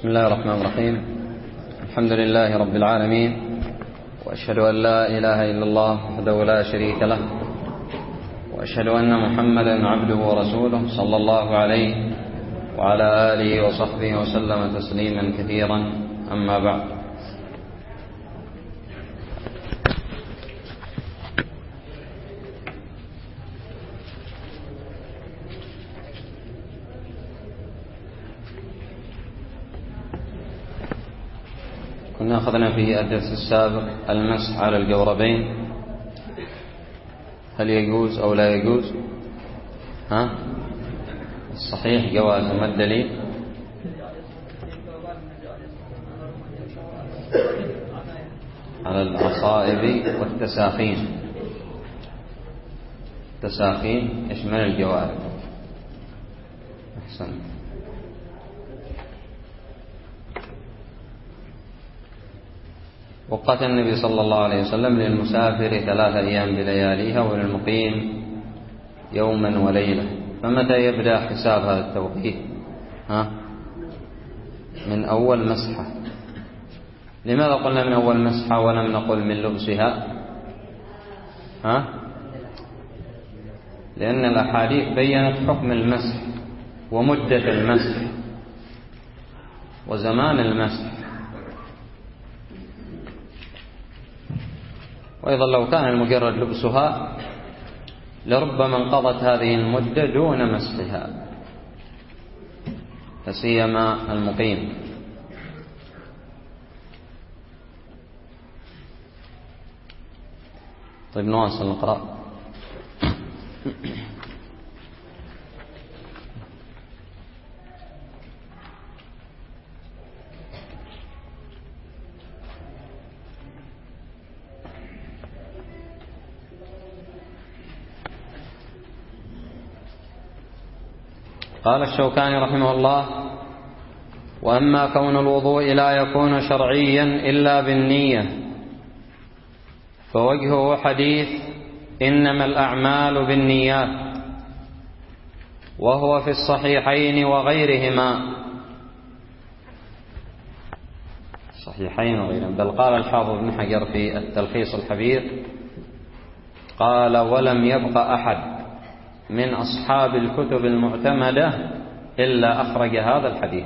بسم الله الرحمن الرحيم. الحمد لله رب العالمين، وأشهد أن لا إله إلا الله وحده لا شريك له، وأشهد أن محمدا عبده ورسوله صلى الله عليه وعلى آله وصحبه وسلم تسليما كثيرا. أما بعد، كنا أخذنا في الدرس السابق المسح على الجوربين، هل يجوز أو لا يجوز؟ الصحيح جواز. ما الدليل؟ على العصائب والتساخين. التساخين يشمل الجوارب. أحسن. وقت النبي صلى الله عليه وسلم للمسافر 3 أيام بلياليها وللمقيم يوما وليلة. فمتى يبدأ حساب هذا التوقيت؟ من أول مسحة. لماذا قلنا من أول مسحة ولم نقل من لبسها؟ لأن الأحاديث بيّنت حكم المسح ومدة المسح وزمان المسح. وأيضا لو كان المجرد لبسها لربما انقضت هذه المدة دون مسحها، فسيما المقيم. طيب نواصل نقرأ. قال الشوكاني رحمه الله: وأما كون الوضوء لا يكون شرعيا إلا بالنية فوجهه حديث إنما الأعمال بالنيات، وهو في الصحيحين وغيرهما. الصحيحين وغيرهما. بل قال الحافظ ابن حجر في التلخيص الحبير قال: ولم يبق أحد من أصحاب الكتب المعتمدة إلا أخرج هذا الحديث.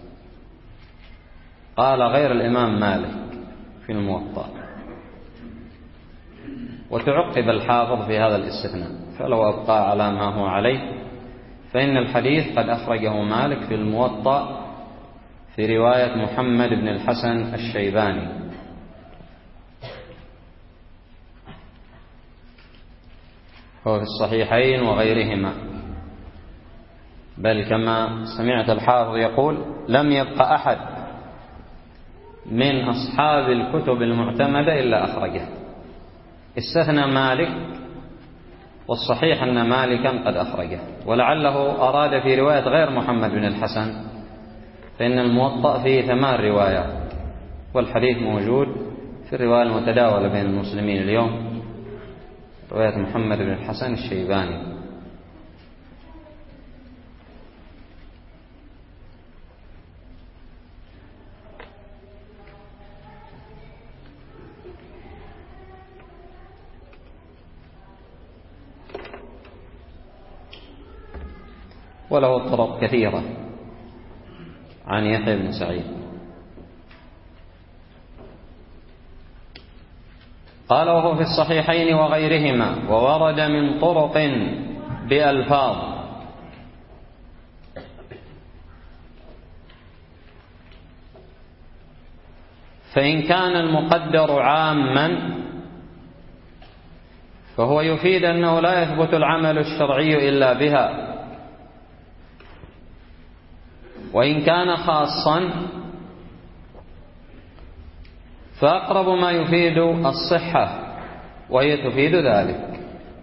قال غير الإمام مالك في الموطأ. وتعقب الحافظ في هذا الاستثناء: فلو أبقى على ما هو عليه فإن الحديث قد أخرجه مالك في الموطأ في رواية محمد بن الحسن الشيباني. هو في الصحيحين وغيرهما. بل كما سمعت الحافظ يقول: لم يبق أحد من أصحاب الكتب المعتمدة إلا أخرجه. استثنى مالك، والصحيح أن مالكا قد أخرجه، ولعله أراد في رواية غير محمد بن الحسن، فإن الموطأ فيه 8 روايات، والحديث موجود في الرواية المتداولة بين المسلمين اليوم، رواية محمد بن الحسن الشيباني. وله طرق كثيرة عن يحيى بن سعيد. قال: وهو في الصحيحين وغيرهما، وورد من طرق بألفاظ. فإن كان المقدر عاما فهو يفيد أنه لا يثبت العمل الشرعي إلا بها، وإن كان خاصا فأقرب ما يفيد الصحة، وهي تفيد ذلك،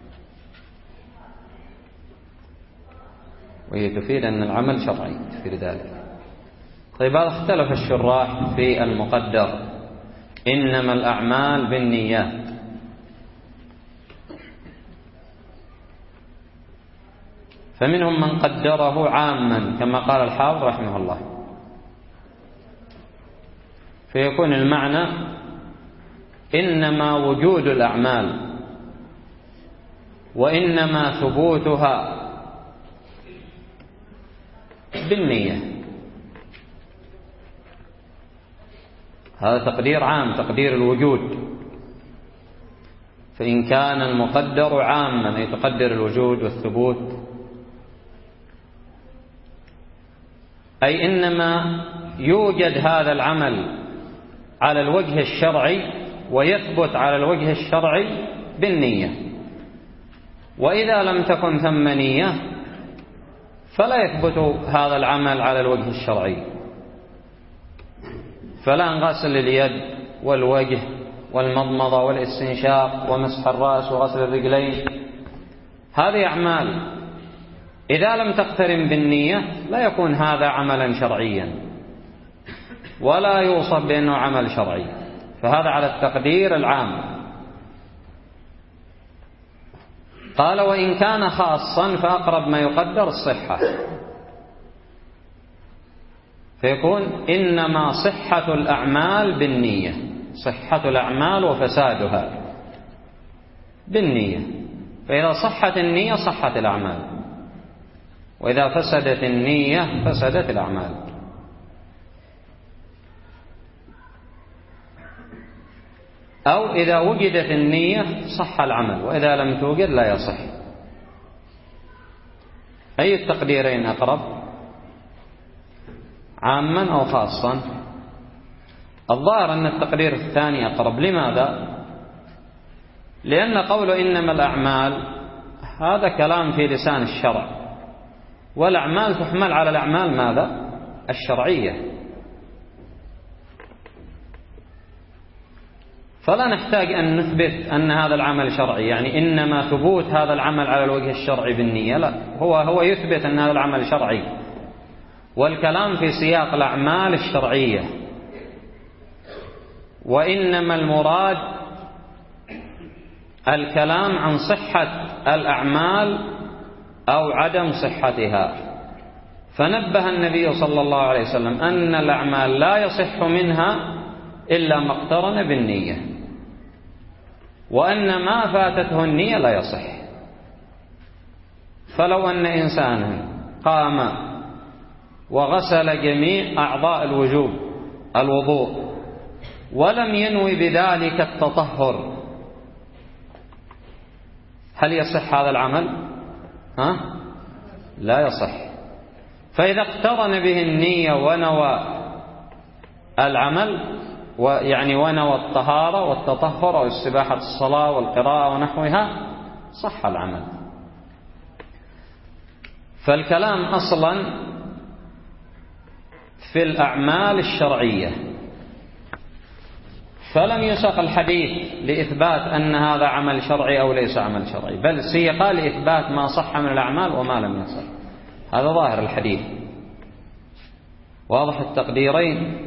وهي تفيد أن العمل شرعي تفيد ذلك. طيب، هذا اختلف الشراح في المقدر إنما الأعمال بالنيات. فمنهم من قدره عاما كما قال الحافظ رحمه الله، فيكون المعنى إنما وجود الأعمال وإنما ثبوتها بالنية. هذا تقدير عام، تقدير الوجود. فإن كان المقدر عاما يتقدر الوجود والثبوت، أي إنما يوجد هذا العمل على الوجه الشرعي ويثبت على الوجه الشرعي بالنية، وإذا لم تكن ثم نية فلا يثبت هذا العمل على الوجه الشرعي. فلا غسل اليد والوجه والمضمضة والاستنشاق ومسح الرأس وغسل الرجلين، هذه أعمال إذا لم تقترن بالنية لا يكون هذا عملا شرعيا ولا يوصف بأنه عمل شرعي. فهذا على التقدير العام. قال وإن كان خاصا فأقرب ما يقدر الصحة، فيكون إنما صحة الأعمال بالنية، صحة الأعمال وفسادها بالنية. فإذا صحت النية صحت الأعمال، وإذا فسدت النية فسدت الأعمال. أو إذا وجدت النية صح العمل، وإذا لم توجد لا يصح. أي التقديرين أقرب، عاما أو خاصا؟ الظاهر أن التقدير الثاني أقرب. لماذا؟ لأن قول إنما الأعمال هذا كلام في لسان الشرع، والأعمال تحمل على الأعمال ماذا؟ الشرعية. فلا نحتاج أن نثبت أن هذا العمل شرعي، يعني إنما ثبوت هذا العمل على الوجه الشرعي بالنية، لا، هو يثبت أن هذا العمل شرعي، والكلام في سياق الأعمال الشرعية. وإنما المراد الكلام عن صحة الأعمال أو عدم صحتها. فنبه النبي صلى الله عليه وسلم أن الأعمال لا يصح منها إلا ما اقترن بالنية، وأن ما فاتته النية لا يصح. فلو أن إنسانا قام وغسل جميع أعضاء الوضوء ولم ينوي بذلك التطهر، هل يصح هذا العمل؟ لا يصح. فإذا اقترن به النية ونوى العمل، ويعني ونوى الطهارة والتطهر أو استباحة الصلاة والقراءة ونحوها، صح العمل. فالكلام أصلا في الأعمال الشرعية، فلم يسق الحديث لإثبات أن هذا عمل شرعي أو ليس عمل شرعي، بل سيق لإثبات ما صح من الأعمال وما لم يصح. هذا ظاهر الحديث. واضح التقديرين؟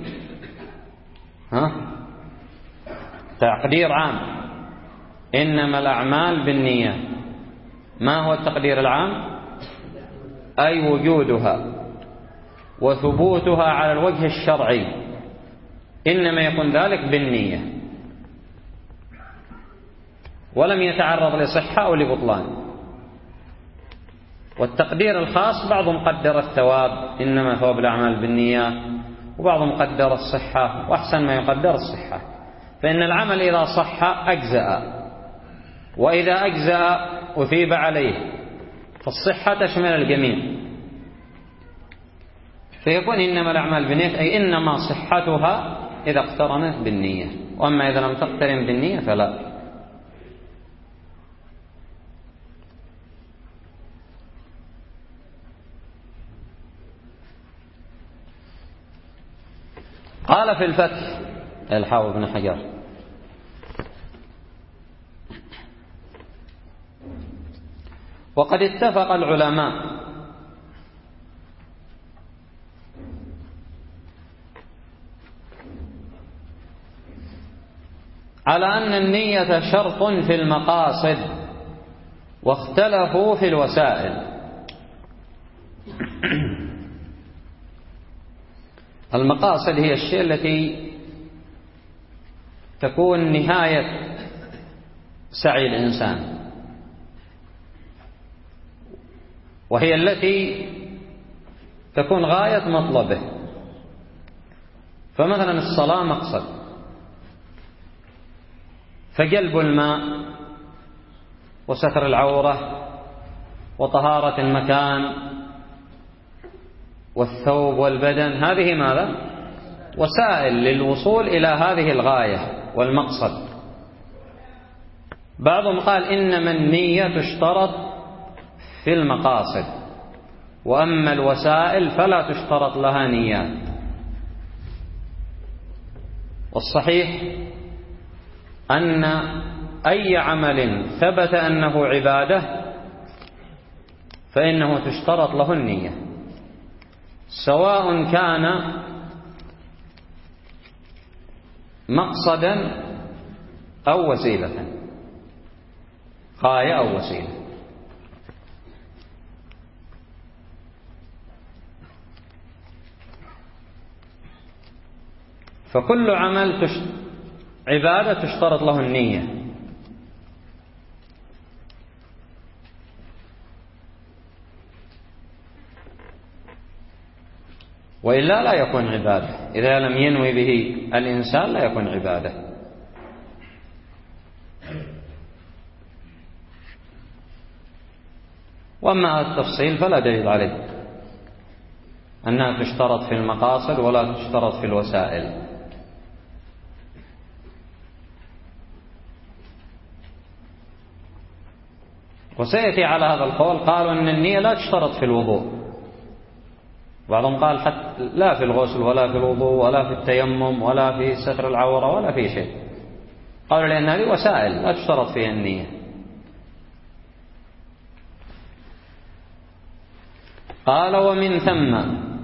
تقدير عام إنما الأعمال بالنية. ما هو التقدير العام؟ أي وجودها وثبوتها على الوجه الشرعي، إنما يكون ذلك بالنية، ولم يتعرض لصحة أو لبطلان. والتقدير الخاص بعضهم قدر الثواب، إنما ثواب الأعمال بالنيات، وبعضهم قدر الصحة، وأحسن ما يقدر الصحة. فإن العمل إذا صح أجزأ، وإذا أجزأ أثيب عليه، فالصحة تشمل الجميع. فيكون إنما الأعمال بالنية، أي إنما صحتها إذا اقترنت بالنية، وأما إذا لم تقترن بالنية فلا. قال في الفتح الحافظ بن حجر: وقد اتفق العلماء على أن النية شرط في المقاصد، واختلفوا في الوسائل. المقاصد هي الشيء التي تكون نهاية سعي الإنسان، وهي التي تكون غاية مطلبه. فمثلا الصلاة مقصد، فجلب الماء وستر العورة وطهارة المكان والثوب والبدن، هذه ماذا؟ وسائل للوصول إلى هذه الغاية والمقصد. بعضهم قال إنما النية تشترط في المقاصد، وأما الوسائل فلا تشترط لها نيات. والصحيح أن أي عمل ثبت أنه عبادة فإنه تشترط له النية، سواء كان مقصدا أو وسيلة، غاية أو وسيلة. فكل عمل عبادة تشترط له النية. وإلا لا يكون عبادة، إذا لم ينوي به الإنسان لا يكون عبادة. وأما التفصيل فلا دليل عليه أنها تشترط في المقاصد ولا تشترط في الوسائل. وسيأتي على هذا القول قالوا أن النية لا تشترط في الوضوء، بعضهم قال حتى لا في الغسل ولا في الوضوء ولا في التيمم ولا في ستر العورة ولا في شيء، قالوا لأن هذه وسائل لا تشترط فيها النية. قال ومن ثم،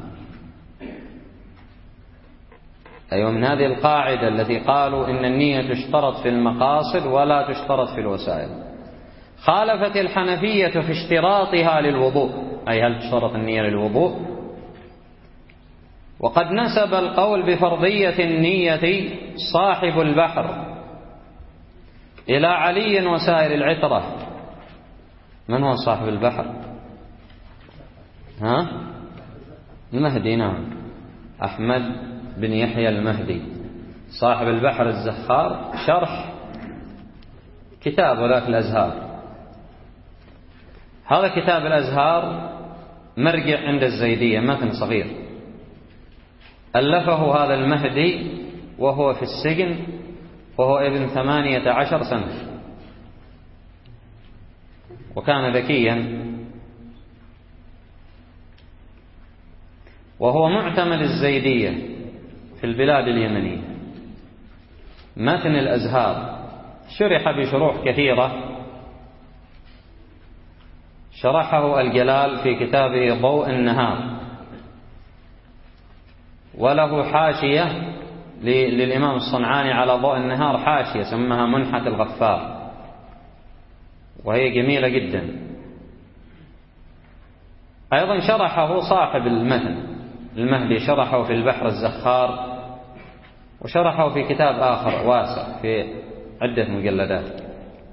أي من هذه القاعدة التي قالوا إن النية تشترط في المقاصد ولا تشترط في الوسائل، خالفت الحنفية في اشتراطها للوضوء، أي هل تشترط النية للوضوء؟ وقد نسب القول بفرضية النية صاحب البحر إلى علي وسائر العترة. من هو صاحب البحر؟ المهدي، نعم، أحمد بن يحيى المهدي صاحب البحر الزخار، شرح كتاب ذاك الأزهار. هذا كتاب الأزهار مرجع عند الزيدية، متن صغير ألفه هذا المهدي وهو في السجن، وهو ابن 18 سنة، وكان ذكيا، وهو معتمد الزيدية في البلاد اليمنية. متن الأزهار شرح بشروح كثيرة، شرحه الجلال في كتابه ضوء النهار، وله حاشية للإمام الصنعاني على ضوء النهار، حاشية سمها منحة الغفار، وهي جميلة جدا. أيضا شرحه صاحب المتن المهدي، شرحه في البحر الزخار، وشرحه في كتاب آخر واسع في عدة مجلدات.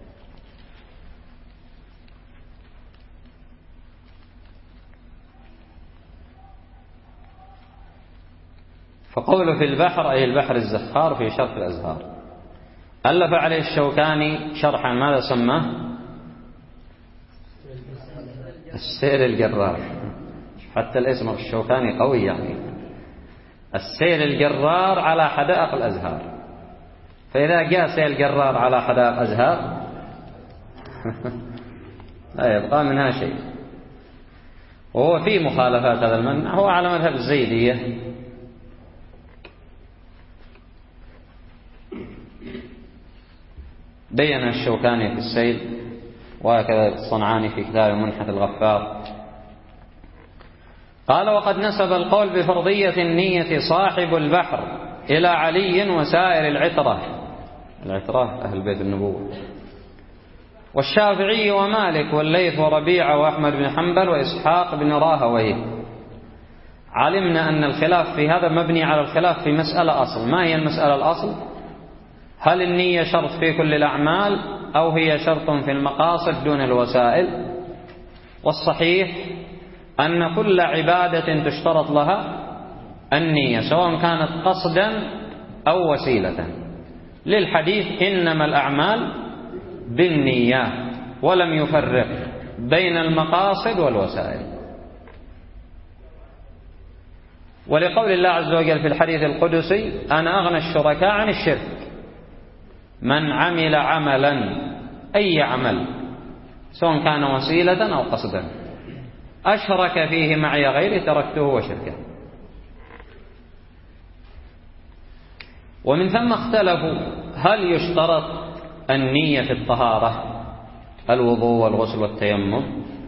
فقوله في البحر أي البحر الزخار في شرح الأزهار. ألف عليه الشوكاني شرحا ماذا سماه؟ السير الجرار. حتى الاسم الشوكاني قوي، يعني السير الجرار على حدائق الأزهار. فإذا جاء سير الجرار على حدائق أزهار لا يبقى منها شيء. وهو في مخالفات هذا المنع، هو على مذهب الزيدية، بين الشوكاني في السيل، وهكذا الصنعاني في كتاب منحة الغفار. قال وقد نسب القول بفرضية النية صاحب البحر إلى علي وسائر العترة، العترة أهل بيت النبوة، والشافعي ومالك والليث وربيعة وأحمد بن حنبل وإسحاق بن راهويه. علمنا أن الخلاف في هذا مبني على الخلاف في مسألة أصل. ما هي المسألة الأصل؟ هل النية شرط في كل الأعمال أو هي شرط في المقاصد دون الوسائل؟ والصحيح أن كل عبادة تشترط لها النية سواء كانت قصدا أو وسيلة، للحديث إنما الأعمال بالنيات، ولم يفرق بين المقاصد والوسائل. ولقول الله عز وجل في الحديث القدسي: أنا أغنى الشركاء عن الشرك، من عمل عملا، أي عمل سواء كان وسيلة أو قصدا، أشرك فيه معي غيري تركته وشركه. ومن ثم اختلفوا هل يشترط النية في الطهارة، الوضوء والغسل والتيمم؟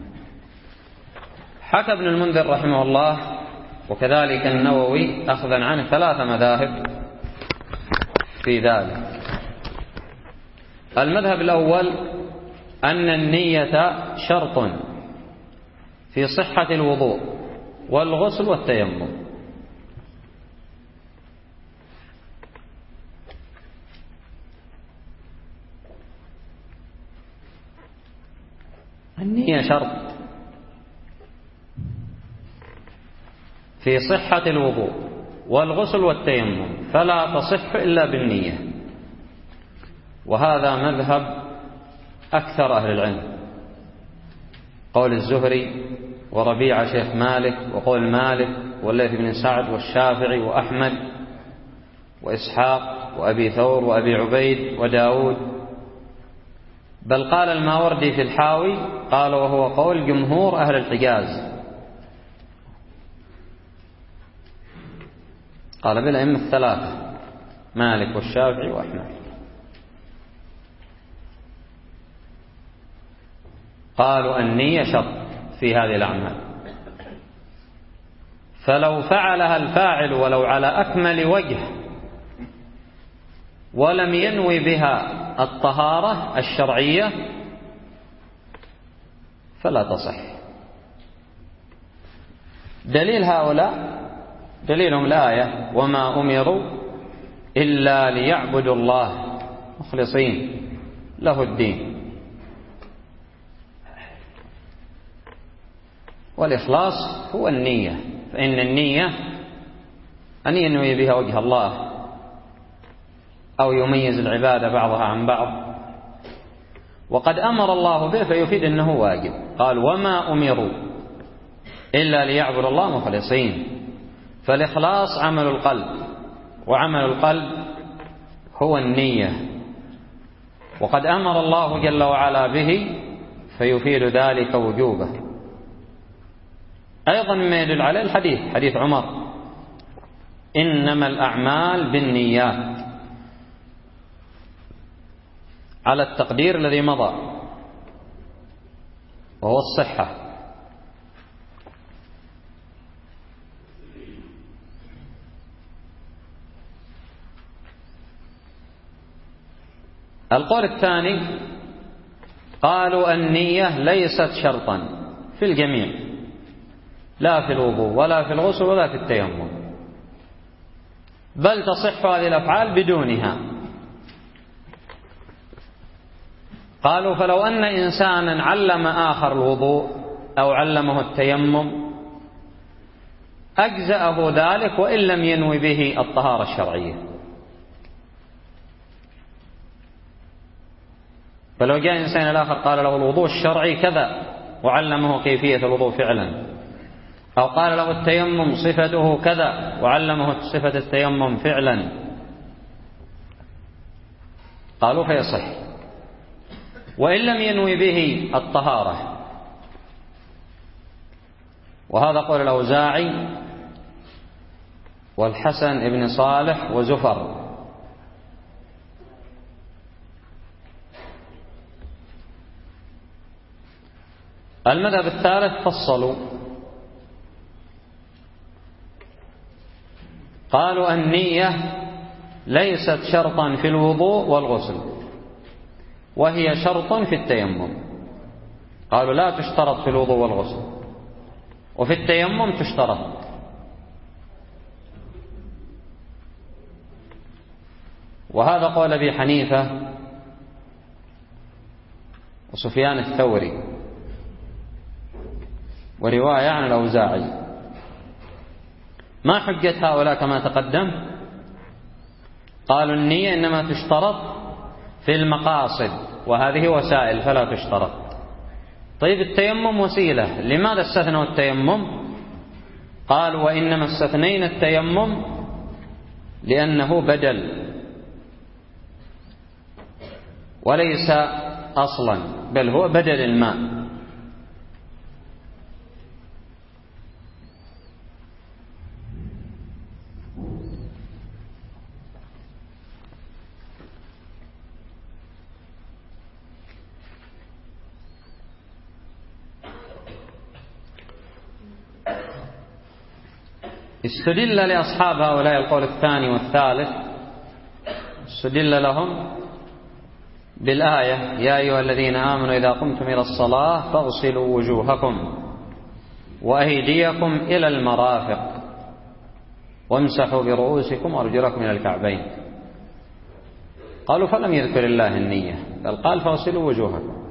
حكى ابن المنذر رحمه الله وكذلك النووي أخذا عنه 3 مذاهب في ذلك. المذهب الأول أن النية شرط في صحة الوضوء والغسل والتيمم. النية شرط في صحة الوضوء والغسل والتيمم، فلا تصح إلا بالنية. وهذا مذهب أكثر أهل العلم، قول الزهري وربيعة شيخ مالك، وقول مالك والليث بن سعد والشافعي وأحمد وإسحاق وأبي ثور وأبي عبيد وداود، بل قال الماوردي في الحاوي قال وهو قول جمهور أهل الحجاز، قال بالأئمة الثلاثة مالك والشافعي وأحمد، قالوا النية شرط في هذه الأعمال، فلو فعلها الفاعل ولو على أكمل وجه ولم ينوي بها الطهارة الشرعية فلا تصح. دليل هؤلاء دليلهم الآية: وما أمروا إلا ليعبدوا الله مخلصين له الدين. والإخلاص هو النية، فإن النية أن ينوي بها وجه الله أو يميز العبادة بعضها عن بعض، وقد أمر الله به فيفيد أنه واجب. قال وما أمروا إلا ليعبدوا الله مخلصين، فالإخلاص عمل القلب، وعمل القلب هو النية، وقد أمر الله جل وعلا به فيفيد ذلك وجوبه. أيضا مما يدل عليه الحديث، حديث عمر: إنما الأعمال بالنيات، على التقدير الذي مضى وهو الصحة. القول الثاني قالوا النية ليست شرطا في الجميع، لا في الوضوء ولا في الغسل ولا في التيمم، بل تصح هذه الأفعال بدونها. قالوا فلو أن إنسانا علم آخر الوضوء أو علمه التيمم أجزأه ذلك وإن لم ينوي به الطهارة الشرعية. فلو جاء إنسان الآخر قال له الوضوء الشرعي كذا وعلمه كيفية الوضوء فعلا، أو قال له التيمم صفته كذا وعلمه صفة التيمم فعلا، قالوا فيصح وإن لم ينوي به الطهارة. وهذا قول الأوزاعي والحسن بن صالح وزفر. المذهب الثالث فصلوا، قالوا النية ليست شرطا في الوضوء والغسل، وهي شرط في التيمم. قالوا لا تشترط في الوضوء والغسل، وفي التيمم تشترط. وهذا قول أبي حنيفة وسفيان الثوري، ورواية عن الأوزاعي. ما حجة هؤلاء كما تقدم؟ قالوا النية إنما تشترط في المقاصد، وهذه وسائل فلا تشترط. طيب التيمم وسيلة، لماذا استثنوا التيمم؟ قالوا وإنما استثنينا التيمم لأنه بدل وليس أصلا، بل هو بدل الماء. استدل لأصحاب هؤلاء القول الثاني والثالث، استدل لهم بالآية يا أيها الذين آمنوا إذا قمتم إلى الصلاة فاغسلوا وجوهكم وأيديكم إلى المرافق وامسحوا برؤوسكم وأرجلكم إلى الكعبين. قالوا فلم يذكر الله النية، بل قال فاغسلوا وجوهكم.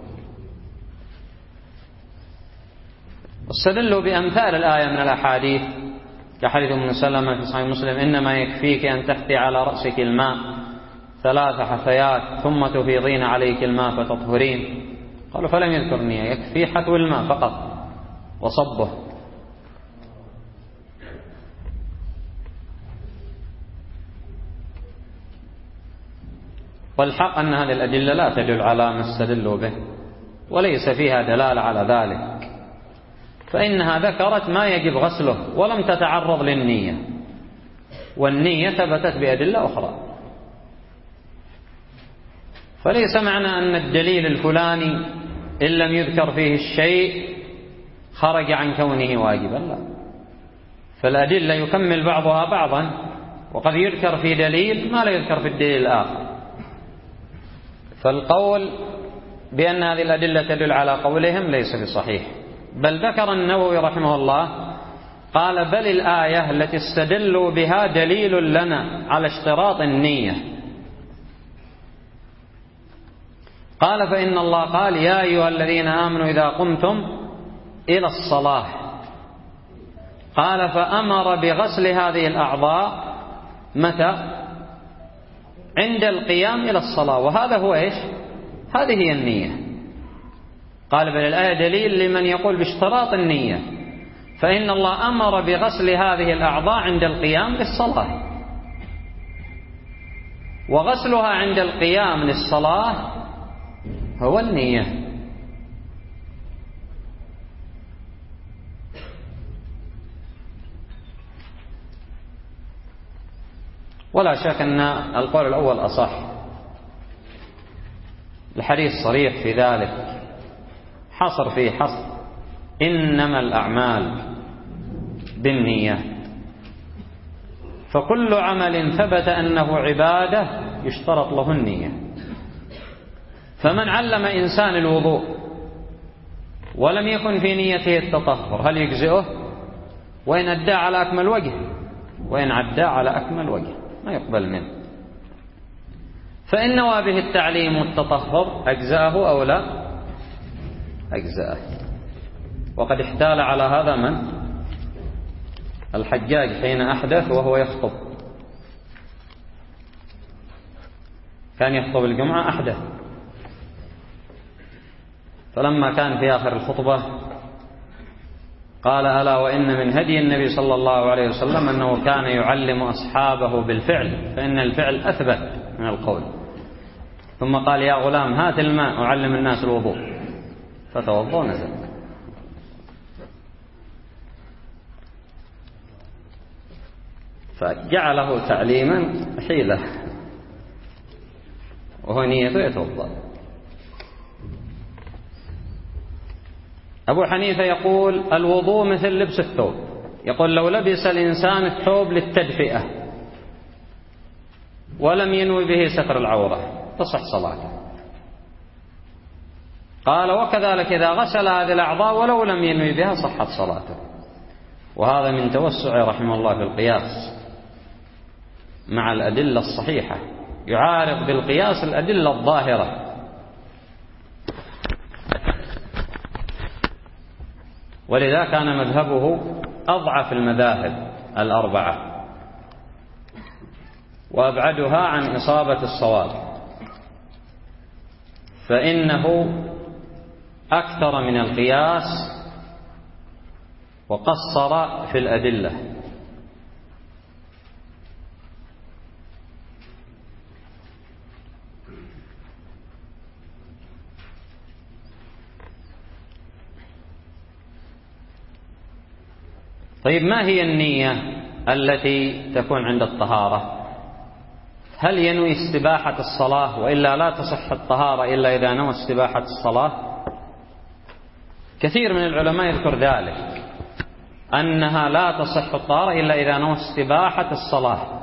واستدلوا بأمثال الآية من الأحاديث كحديث ابن سلمة في صحيح مسلم إنما يكفيك أن تحثي على رأسك الماء 3 حثيات ثم تفيضين عليك الماء فتطهرين. قالوا فلم يذكر النية، يكفي حثو الماء فقط وصبه. والحق أن هذه الأدلة لا تدل على ما استدلوا به، وليس فيها دلالة على ذلك، فإنها ذكرت ما يجب غسله ولم تتعرض للنية، والنية ثبتت بأدلة أخرى. فليس معنى أن الدليل الفلاني إن لم يذكر فيه الشيء خرج عن كونه واجبا، لا، فالأدلة يكمل بعضها بعضا، وقد يذكر في دليل ما لا يذكر في الدليل الآخر. فالقول بأن هذه الأدلة تدل على قولهم ليس بصحيح، بل ذكر النووي رحمه الله قال بل الآية التي استدلوا بها دليل لنا على اشتراط النية. قال فإن الله قال يا أيها الذين آمنوا إذا قمتم إلى الصلاة، قال فأمر بغسل هذه الأعضاء متى؟ عند القيام إلى الصلاة، وهذا هو إيش؟ هذه هي النية. قال بل الآية دليل لمن يقول باشتراط النية، فإن الله أمر بغسل هذه الأعضاء عند القيام للصلاة، وغسلها عند القيام للصلاة هو النية. ولا شك أن القول الأول أصح، الحديث صريح في ذلك، حصر فيه حصر إنما الأعمال بالنيات، فكل عمل ثبت أنه عبادة يشترط له النية. فمن علم إنسان الوضوء ولم يكن في نيته التطهر هل يجزئه؟ وإن أدى على أكمل وجه، وإن عدى على أكمل وجه ما يقبل منه. فإن نوى به التعليم والتطهر أجزأه أو لا؟ أجزأه. وقد احتال على هذا من؟ الحجاج حين أحدث وهو يخطب، كان يخطب الجمعة أحدث، فلما كان في آخر الخطبة قال ألا وإن من هدي النبي صلى الله عليه وسلم أنه كان يعلم أصحابه بالفعل، فإن الفعل أثبت من القول. ثم قال يا غلام هات الماء أعلم الناس الوضوء، فتوضأ نزل. فجعله تعليما حيلة، وهو نيته يتوضأ. أبو حنيفة يقول الوضوء مثل لبس الثوب، يقول لو لبس الإنسان الثوب للتدفئة ولم ينوي به ستر العورة تصح صلاته. قال وكذلك إذا غسل هذه الأعضاء ولو لم ينوي بها صحت صلاته. وهذا من توسع رحمه الله في القياس مع الأدلة الصحيحة، يعارض بالقياس الأدلة الظاهرة. ولذا كان مذهبه أضعف المذاهب الأربعة وأبعدها عن إصابة الصواب، فإنه أكثر من القياس وقصر في الأدلة. طيب، ما هي النية التي تكون عند الطهارة؟ هل ينوي استباحة الصلاة وإلا لا تصح الطهارة إلا إذا نوى استباحة الصلاة؟ كثير من العلماء يذكر ذلك، أنها لا تصح الطهارة إلا إذا نوى استباحة الصلاة.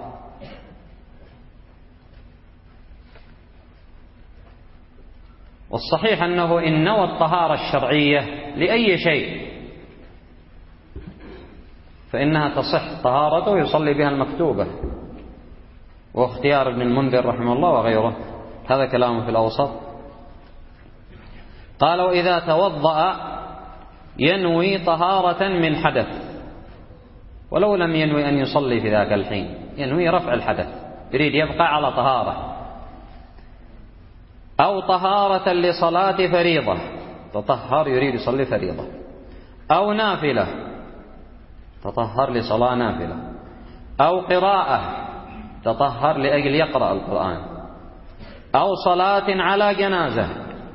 والصحيح أنه إن نوى الطهارة الشرعية لأي شيء فإنها تصح طهارته ويصلي بها المكتوبة، واختيار ابن المنذر رحمه الله وغيره، هذا كلامه في الأوسط. قال: وإذا توضأ ينوي طهارة من حدث، ولو لم ينوي أن يصلي في ذاك الحين، ينوي رفع الحدث، يريد يبقى على طهارة، أو طهارة لصلاة فريضة، تطهر يريد يصلي فريضة، أو نافلة، تطهر لصلاة نافلة، أو قراءة، تطهر لأجل يقرأ القرآن، أو صلاة على جنازة،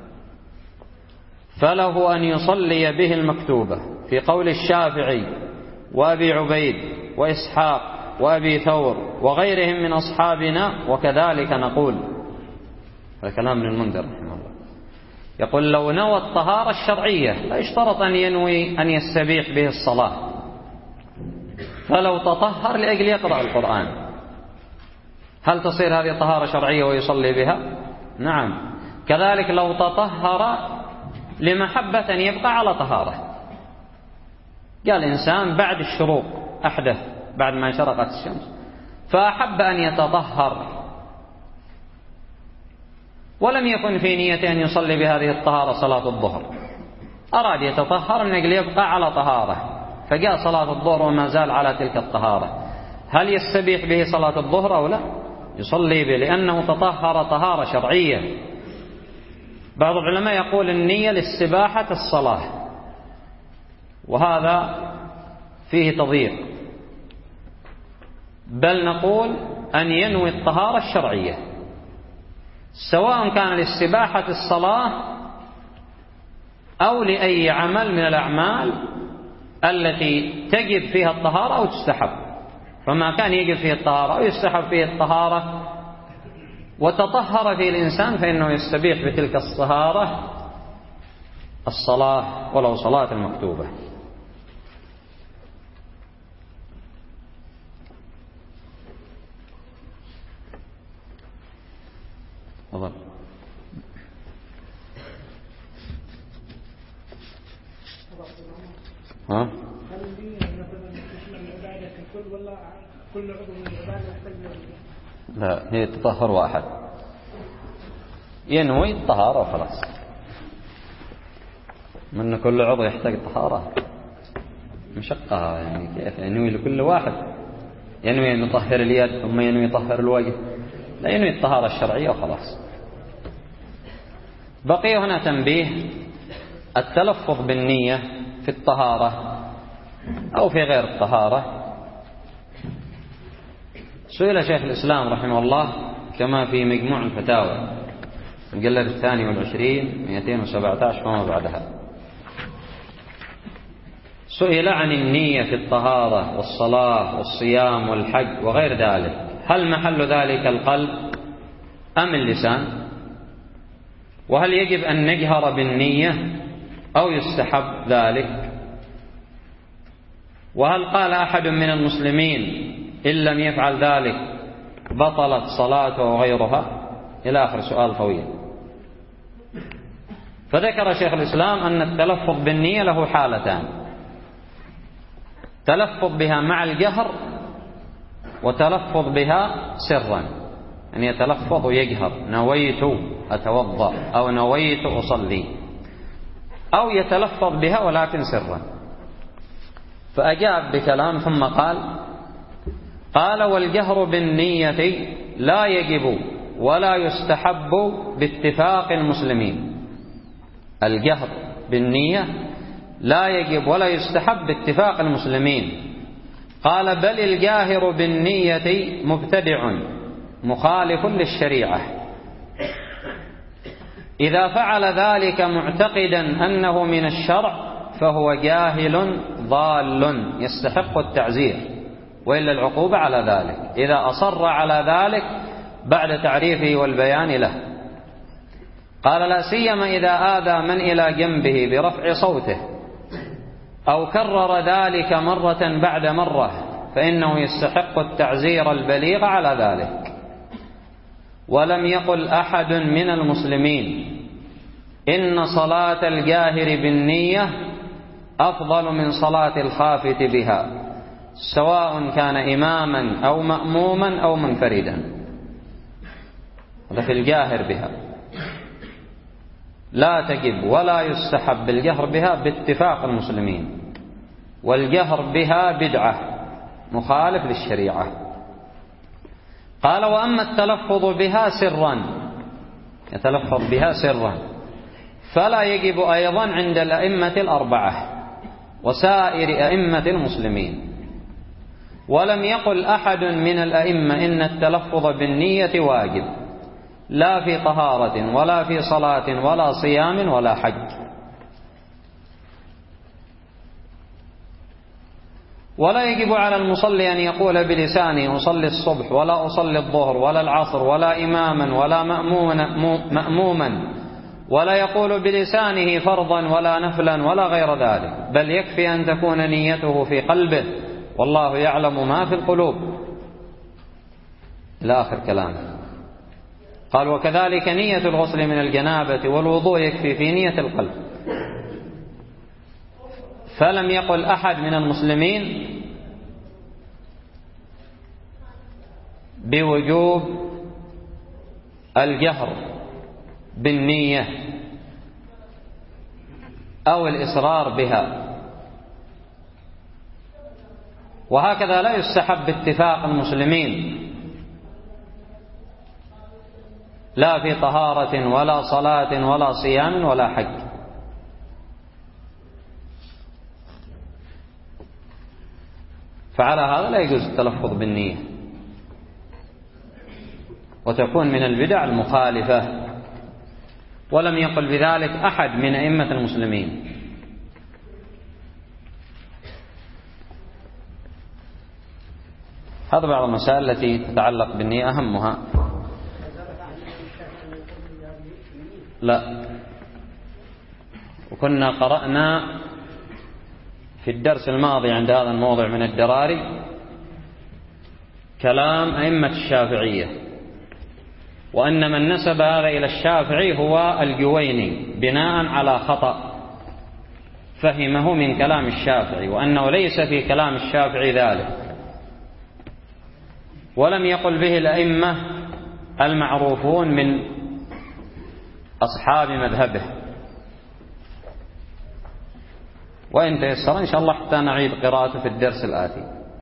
فله أن يصلي به المكتوبة، في قول الشافعي وأبي عبيد وإسحاق وأبي ثور وغيرهم من أصحابنا، وكذلك نقول. هذا كلام ابن المنذر رحمه الله. يقول: لو نوى الطهارة الشرعية لا يشترط أن ينوي أن يستبيح به الصلاة، فلو تطهر لأجل يقرأ القرآن، هل تصير هذه طهارة شرعية ويصلي بها؟ نعم. كذلك لو تطهر لمحبة أن يبقى على طهارة، قال إنسان بعد الشروق أحدث، بعد ما شرقت الشمس، فأحب أن يتطهر ولم يكن في نية أن يصلي بهذه الطهارة صلاة الظهر، أراد يتطهر من أجل يبقى على طهارة، فجاء صلاة الظهر وما زال على تلك الطهارة، هل يستبيح به صلاة الظهر أو لا؟ يصلي به، لأنه تطهر طهارة شرعية. بعض العلماء يقول النية لاستباحة الصلاة، وهذا فيه تضييق، بل نقول أن ينوي الطهارة الشرعية، سواء كان لاستباحة الصلاة أو لأي عمل من الأعمال التي تجب فيها الطهارة أو تستحب. فما كان يجب فيه الطهارة أو يستحب فيه الطهارة وتطهر فيه الإنسان فإنه يستبيح بتلك الطهارة الصلاة، ولو صلاة المكتوبة. تفضل. ها؟ كل عضو من العبادة يحتاج؟ لا، هي تطهر واحد، ينوي الطهارة وخلاص. من كل عضو يحتاج طهارة مشقة، يعني كيف ينوي لكل واحد؟ ينوي أن يطهر اليد ثم ينوي يطهر الوجه؟ لا، ينوي الطهارة الشرعية وخلاص. بقي هنا تنبيه: التلفظ بالنية في الطهارة أو في غير الطهارة. سئل شيخ الإسلام رحمه الله كما في مجموع الفتاوى المجلد 22 217 وما بعدها، سئل عن النية في الطهارة والصلاة والصيام والحج وغير ذلك، هل محل ذلك القلب أم اللسان؟ وهل يجب أن نجهر بالنية أو يستحب ذلك؟ وهل قال أحد من المسلمين إن لم يفعل ذلك بطلت صلاته وغيرها؟ إلى آخر سؤال طويل. فذكر شيخ الإسلام أن التلفظ بالنية له حالتان: تلفظ بها مع الجهر وتلفظ بها سرا. أن يتلفظ ويجهر: نويت أتوضأ أو نويت أصلي، أو يتلفظ بها ولكن سرا. فأجاب بكلام ثم قال: والجهر بالنية لا يجب ولا يستحب باتفاق المسلمين. الجهر بالنية لا يجب ولا يستحب باتفاق المسلمين. قال: بل الجاهر بالنية مبتدع مخالف للشريعة. إذا فعل ذلك معتقدا أنه من الشرع فهو جاهل ضال يستحق التعزير، وإلا العقوبة على ذلك إذا أصر على ذلك بعد تعريفه والبيان له. قال: لا سيما إذا آذى من إلى جنبه برفع صوته أو كرر ذلك مرة بعد مرة فإنه يستحق التعزير البليغ على ذلك. ولم يقل أحد من المسلمين إن صلاة الجاهر بالنية أفضل من صلاة الخافت بها، سواء كان إماما أو مأموما أو منفردا. هذا في الجاهر بها. لا تجب ولا يستحب الجهر بها باتفاق المسلمين، والجهر بها بدعة مخالف للشريعة. قال: وأما التلفظ بها سرا، يتلفظ بها سرا، فلا يجب أيضا عند الأئمة الأربعة وسائر أئمة المسلمين. ولم يقل أحد من الأئمة إن التلفظ بالنية واجب، لا في طهارة ولا في صلاة ولا صيام ولا حج. ولا يجب على المصلي أن يقول بلسانه: أصلي الصبح ولا أصلي الظهر ولا العصر ولا إماما ولا مأموما، ولا يقول بلسانه فرضا ولا نفلا ولا غير ذلك، بل يكفي أن تكون نيته في قلبه، والله يعلم ما في القلوب، إلى آخر كلامه. قال: وكذلك نية الغسل من الجنابة والوضوء يكفي في نية القلب. فلم يقل أحد من المسلمين بوجوب الجهر بالنية أو الإصرار بها. وهكذا لا يستحب اتفاق المسلمين لا في طهارة ولا صلاة ولا صيام ولا حج. فعلى هذا لا يجوز التلفظ بالنية، وتكون من البدع المخالفة. ولم يقل بذلك أحد من أئمة المسلمين. هذا بعض المسائل التي تتعلق بالنية، أهمها لا. وكنا قرأنا في الدرس الماضي عند هذا الموضع من الدراري كلام أئمة الشافعية، وأن من نسب هذا إلى الشافعي هو الجويني بناء على خطأ فهمه من كلام الشافعي، وأنه ليس في كلام الشافعي ذلك. ولم يقل به الأئمة المعروفون من أصحاب مذهبه. وإن تيسر إن شاء الله حتى نعيد قراءته في الدرس الآتي.